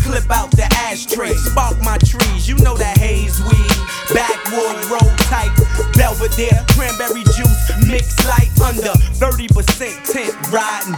clip out the ashtray. Spark my trees, you know that haze weed. Backwood, roll type, Belvedere, cranberry juice, mix light under 30% tint, riding